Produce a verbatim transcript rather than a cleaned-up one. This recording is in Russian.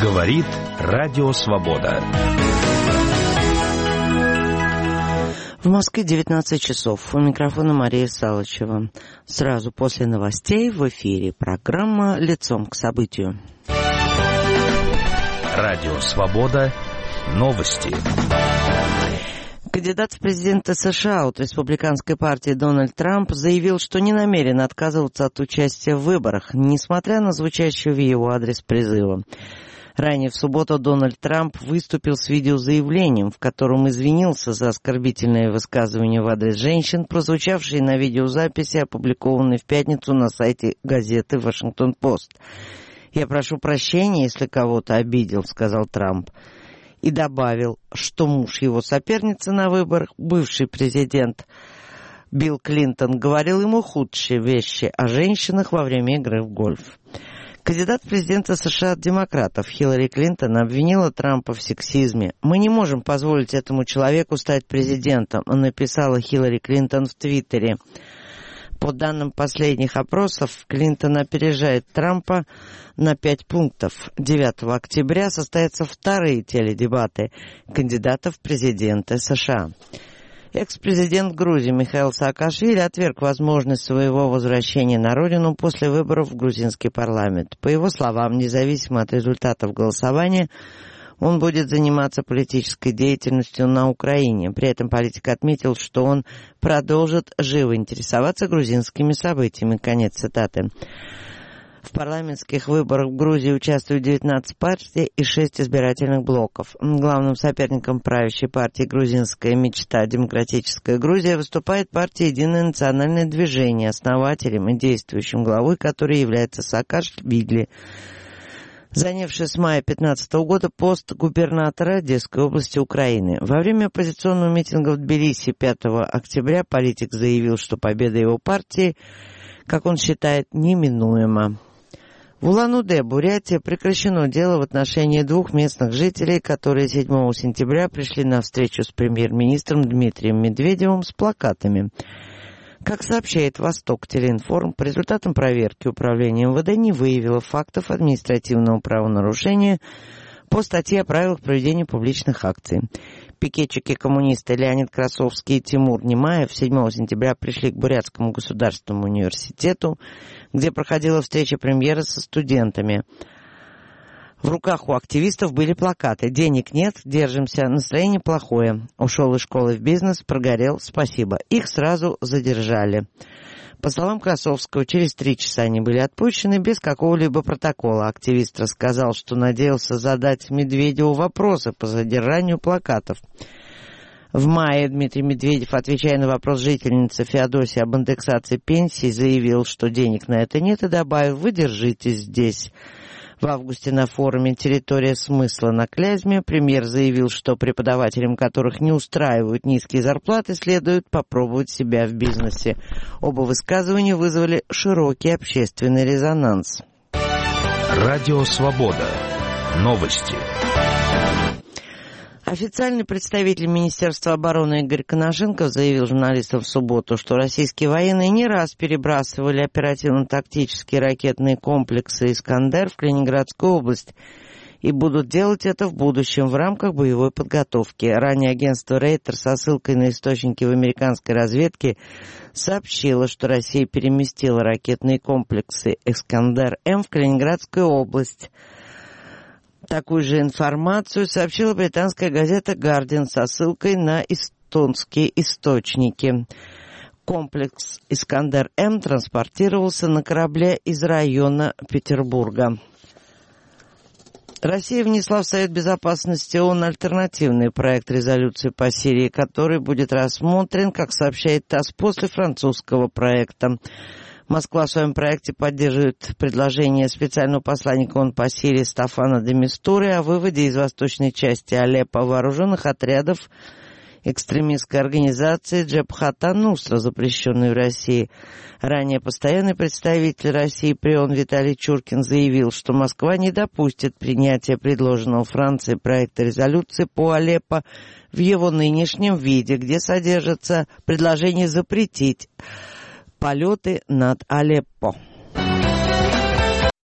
Говорит Радио Свобода. В Москве девятнадцать часов. У микрофона Мария Салычева. Сразу после новостей в эфире программа «Лицом к событию». Радио Свобода. Новости. Кандидат в президенты США от республиканской партии Дональд Трамп заявил, что не намерен отказываться от участия в выборах, несмотря на звучащие в его адрес призывы. Ранее в субботу Дональд Трамп выступил с видеозаявлением, в котором извинился за оскорбительные высказывания в адрес женщин, прозвучавшие на видеозаписи, опубликованной в пятницу на сайте газеты «Вашингтон-Пост». «Я прошу прощения, если кого-то обидел», — сказал Трамп. И добавил, что муж его соперницы на выборах, бывший президент Билл Клинтон, говорил ему худшие вещи о женщинах во время игры в гольф. Кандидат в президенты США от демократов Хиллари Клинтон обвинила Трампа в сексизме. «Мы не можем позволить этому человеку стать президентом», написала Хиллари Клинтон в Твиттере. По данным последних опросов, Клинтон опережает Трампа на пять пунктов. девятого октября состоятся вторые теледебаты кандидатов в президенты США. Экс-президент Грузии Михаил Саакашвили отверг возможность своего возвращения на родину после выборов в грузинский парламент. По его словам, независимо от результатов голосования, он будет заниматься политической деятельностью на Украине. При этом политик отметил, что он продолжит живо интересоваться грузинскими событиями. Конец цитаты. В парламентских выборах в Грузии участвуют девятнадцать партий и шесть избирательных блоков. Главным соперником правящей партии «Грузинская мечта. Демократическая Грузия» выступает партия «Единое национальное движение», основателем и действующим главой которой является Саакашвили, занявший с мая две тысячи пятнадцатого года пост губернатора Одесской области Украины. Во время оппозиционного митинга в Тбилиси пятого октября политик заявил, что победа его партии, как он считает, неминуема. В Улан-Удэ, Бурятия, прекращено дело в отношении двух местных жителей, которые седьмого сентября пришли на встречу с премьер-министром Дмитрием Медведевым с плакатами. Как сообщает Восток Телеинформ, по результатам проверки управление эм вэ дэ не выявило фактов административного правонарушения по статье о правилах проведения публичных акций. Пикетчики-коммунисты Леонид Красовский и Тимур Немаев седьмого сентября пришли к Бурятскому государственному университету, где проходила встреча премьера со студентами. В руках у активистов были плакаты «Денег нет, держимся, настроение плохое. Ушел из школы в бизнес, прогорел, спасибо». Их сразу задержали. По словам Красовского, через три часа они были отпущены без какого-либо протокола. Активист рассказал, что надеялся задать Медведеву вопросы по задержанию плакатов. В мае Дмитрий Медведев, отвечая на вопрос жительницы Феодосии об индексации пенсий, заявил, что денег на это нет, и добавил: «Вы держитесь здесь». В августе на форуме «Территория смысла» на Клязьме премьер заявил, что преподавателям, которых не устраивают низкие зарплаты, следует попробовать себя в бизнесе. Оба высказывания вызвали широкий общественный резонанс. Радио Свобода. Новости. Официальный представитель Министерства обороны Игорь Коношенков заявил журналистам в субботу, что российские военные не раз перебрасывали оперативно-тактические ракетные комплексы «Искандер» в Калининградскую область и будут делать это в будущем в рамках боевой подготовки. Ранее агентство Рейтер со ссылкой на источники в американской разведке сообщило, что Россия переместила ракетные комплексы «Искандер-М» в Калининградскую область. Такую же информацию сообщила британская газета «Гардиан» со ссылкой на эстонские источники. Комплекс «Искандер-М» транспортировался на корабле из района Петербурга. Россия внесла в Совет Безопасности ООН альтернативный проект резолюции по Сирии, который будет рассмотрен, как сообщает ТАСС, после французского проекта. Москва в своем проекте поддерживает предложение специального посланника ООН по Сирии Стафана де Мистуры о выводе из восточной части Алеппо вооруженных отрядов экстремистской организации Джабхат ан-Нусра, запрещенной в России. Ранее постоянный представитель России при ООН Виталий Чуркин заявил, что Москва не допустит принятия предложенного Францией проекта резолюции по Алеппо в его нынешнем виде, где содержится предложение запретить полеты над Алеппо.